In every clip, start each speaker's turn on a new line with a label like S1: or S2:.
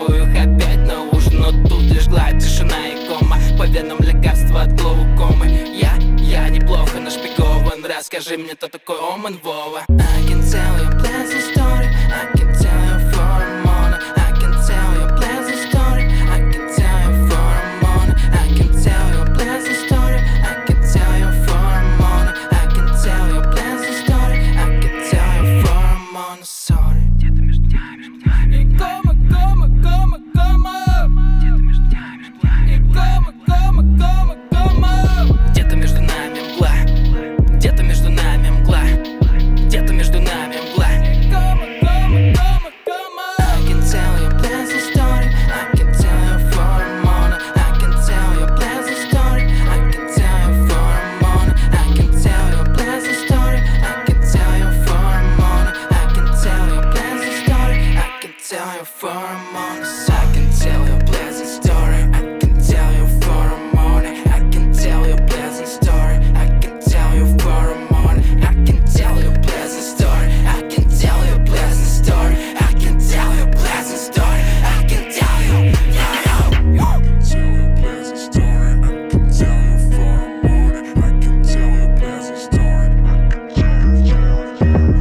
S1: Требую их опять на ужин, но тут легла тишина и кома. По венам лекарства от глаукомы. Я неплохо нашпигован. Расскажи мне, кто такой Оман Вова. I can tell you a pleasant story. I can tell you for a morning. I can tell you a pleasant story. I can tell you for a morning. I can tell you a pleasant story. I can tell you for a morning. I can tell you a pleasant story. I can tell you for a morning. Sorry. Где-то между нами, и кома, кома, кома, кома. Где-то между нами, и кома, кома, кома, кома. Где-то между нами мгла. Где-то между нами мгла. Где-то между нами мгла. Кома, кома, кома, кома. I can tell you a pleasant story. I can tell you for a morning. I can tell you a pleasant story. I can tell you for a morning. I can tell you a pleasant story. I can tell you for a morning. I can tell you a pleasant story. I can tell you for a morning. I can tell you a pleasant story. I can tell you for a morning. I can tell you a pleasant story. I can tell you for a morning. I can tell you a pleasant story. I can tell you a pleasant story. I can tell you a pleasant story. I can tell you.
S2: Tell you a pleasant story. I can tell you for a morning. I can tell you a pleasant story.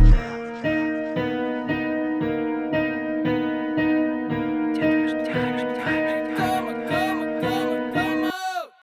S1: Где-то между нами.